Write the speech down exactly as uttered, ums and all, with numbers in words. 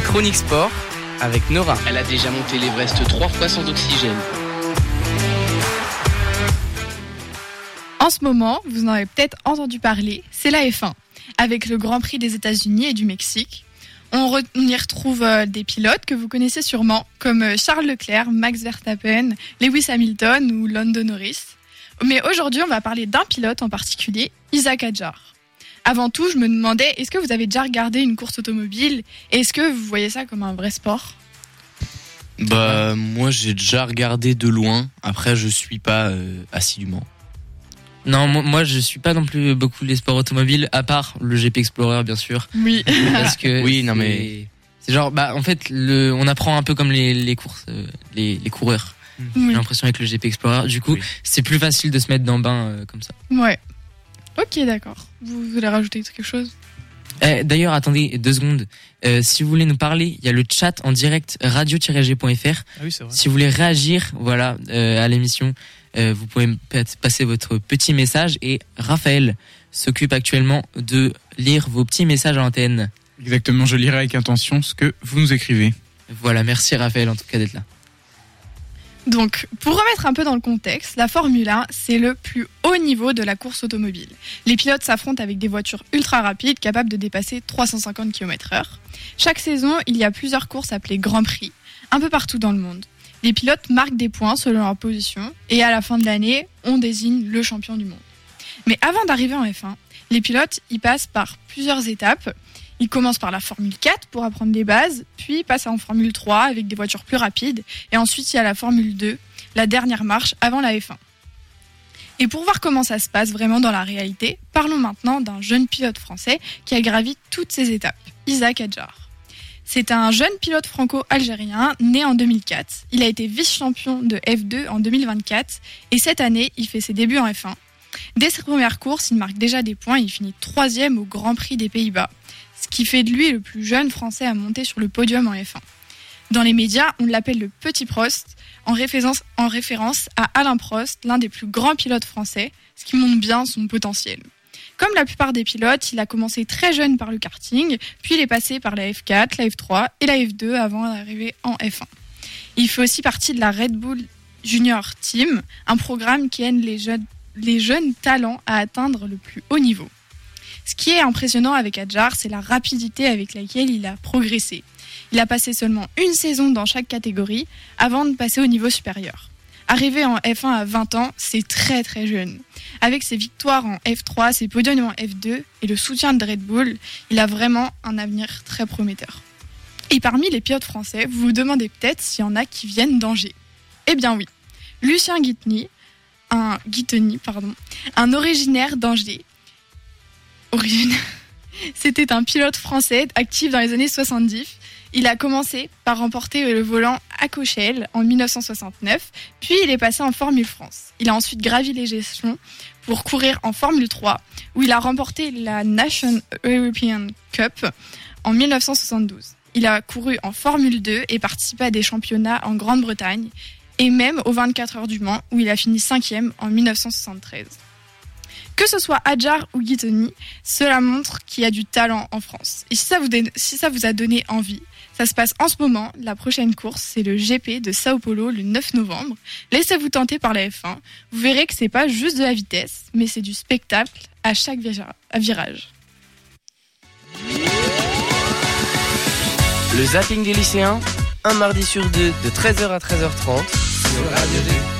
chronique sport avec Nora. Elle a déjà monté l'Everest trois fois sans oxygène. En ce moment, vous en avez peut-être entendu parler, c'est la F un. Avec le Grand Prix des États-Unis et du Mexique, on, re- on y retrouve euh, des pilotes que vous connaissez sûrement, comme euh, Charles Leclerc, Max Verstappen, Lewis Hamilton ou Lando Norris. Mais aujourd'hui, on va parler d'un pilote en particulier, Isack Hadjar. Avant tout, je me demandais, est-ce que vous avez déjà regardé une course automobile et est-ce que vous voyez ça comme un vrai sport ? Bah moi j'ai déjà regardé de loin. Après je suis pas euh, assidûment. Non, moi je suis pas non plus beaucoup les sports automobiles, à part le G P Explorer bien sûr. Oui. Parce que oui, non c'est, mais c'est genre bah en fait le, on apprend un peu comme les les courses, euh, les les coureurs. Oui. J'ai l'impression avec le G P Explorer. Du coup, oui. c'est plus facile de se mettre dans le bain euh, comme ça. Ouais. Ok, d'accord. Vous voulez rajouter quelque chose ? Eh, d'ailleurs, attendez deux secondes. Euh, si vous voulez nous parler, il y a le chat en direct radio tiret g point f r. Ah oui, c'est vrai. Si vous voulez réagir, voilà, euh, à l'émission, euh, vous pouvez p- passer votre petit message et Raphaël s'occupe actuellement de lire vos petits messages à l'antenne. Exactement, je lirai avec intention ce que vous nous écrivez. Voilà, merci Raphaël en tout cas d'être là. Donc, pour remettre un peu dans le contexte, la Formule un, c'est le plus haut niveau de la course automobile. Les pilotes s'affrontent avec des voitures ultra rapides capables de dépasser trois cent cinquante kilomètres heure. Chaque saison, il y a plusieurs courses appelées Grand Prix, un peu partout dans le monde. Les pilotes marquent des points selon leur position et à la fin de l'année, on désigne le champion du monde. Mais avant d'arriver en F un, les pilotes y passent par plusieurs étapes. Ils commencent par la Formule quatre pour apprendre les bases, puis passent en Formule trois avec des voitures plus rapides, et ensuite il y a la Formule deux, la dernière marche avant la F un. Et pour voir comment ça se passe vraiment dans la réalité, parlons maintenant d'un jeune pilote français qui a gravi toutes ces étapes, Isack Hadjar. C'est un jeune pilote franco-algérien né en deux mille quatre. Il a été vice-champion de F deux en deux mille vingt-quatre, et cette année, il fait ses débuts en F un. Dès ses premières courses, il marque déjà des points et il finit troisième au Grand Prix des Pays-Bas, ce qui fait de lui le plus jeune Français à monter sur le podium en F un. Dans les médias, on l'appelle le Petit Prost, en référence, en référence à Alain Prost, l'un des plus grands pilotes français, ce qui montre bien son potentiel. Comme la plupart des pilotes, il a commencé très jeune par le karting, puis il est passé par la F quatre, la F trois et la F deux avant d'arriver en F un. Il fait aussi partie de la Red Bull Junior Team, un programme qui aide les jeunes, les jeunes talents à atteindre le plus haut niveau. Ce qui est impressionnant avec Hadjar, c'est la rapidité avec laquelle il a progressé. Il a passé seulement une saison dans chaque catégorie avant de passer au niveau supérieur. Arriver en F un à vingt ans, c'est très très jeune. Avec ses victoires en F trois, ses podiums en F deux et le soutien de Red Bull, il a vraiment un avenir très prometteur. Et parmi les pilotes français, vous vous demandez peut-être s'il y en a qui viennent d'Angers. Eh bien oui, Lucien Guiteny, un, Guiteny, pardon, un originaire d'Angers, Origine. C'était un pilote français actif dans les années soixante-dix. Il a commencé par remporter le volant à Cochelle en dix-neuf cent soixante-neuf, puis il est passé en Formule France. Il a ensuite gravi les échelons pour courir en Formule trois, où il a remporté la Nation European Cup en dix-neuf cent soixante-douze. Il a couru en Formule deux et participé à des championnats en Grande-Bretagne, et même aux vingt-quatre heures du Mans, où il a fini cinquième en dix-neuf cent soixante-treize. Que ce soit Hadjar ou Guiteny, cela montre qu'il y a du talent en France. Et si ça vous, donne, si ça vous a donné envie, ça se passe en ce moment. La prochaine course, c'est le G P de Sao Paulo le neuf novembre. Laissez-vous tenter par la F un. Vous verrez que c'est pas juste de la vitesse, mais c'est du spectacle à chaque virage. Le zapping des lycéens, un mardi sur deux de treize heures à treize heures trente sur Radio G.